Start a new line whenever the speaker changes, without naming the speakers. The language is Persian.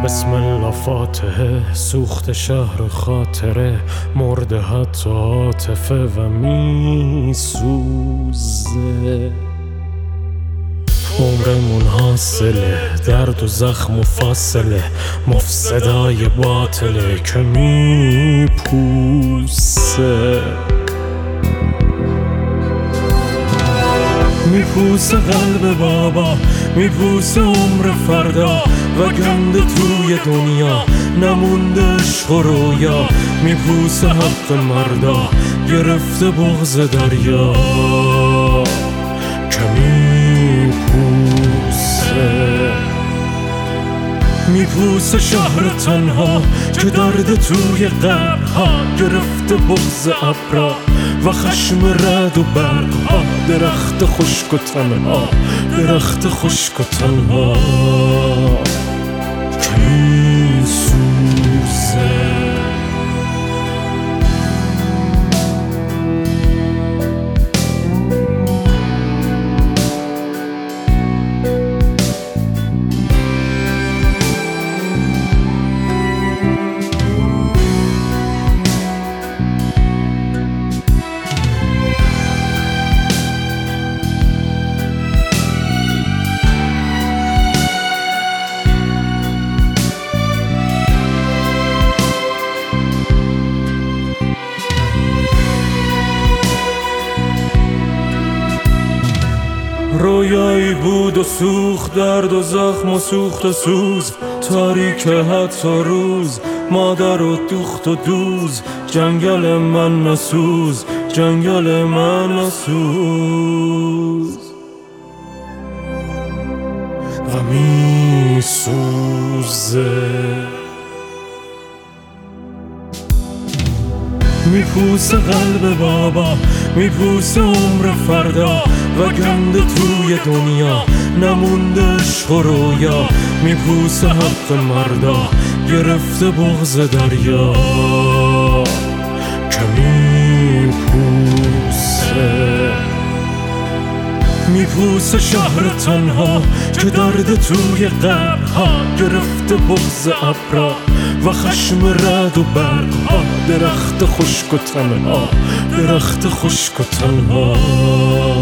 بسم الله فاتحه، سوخت شهر خاطره، مرده حتی عاطفه و می سوزه. عمرمون حاصله، درد و زخم و فاصله، مفسدای باطله که می پوسه. میپوسه قلب بابا، میپوسه عمر فردا و گنده توی دنیا نمونده عشق و رویا. میپوسه حق مردا، گرفته بغض دریا که میپوسه. میپوسه شهر تنها که درد توی قبرها گرفته بغض ابرا و خشم رد و برگها. درخت خشک و تنها، درخت خشک و تنها که میسوزه. رویایی بود و سوخت، درد و زخم و سوخت و سوز، تاریک حتی روز، مادر و دوخت و دوز. جنگل من نسوز، جنگل من نسوز و می سوزه. میپوسه قلب بابا، میپوسه عمر فردا و گنده توی دنیا نمونده عشق و رویا. میپوسه حق مردا، گرفته بغض دریا که میپوسه. میپوسه شهر تنها که درد توی قبرها گرفته بغض ابرا و خشم رد و برگها. درخت خشک و تنها، درخت خشک و تنها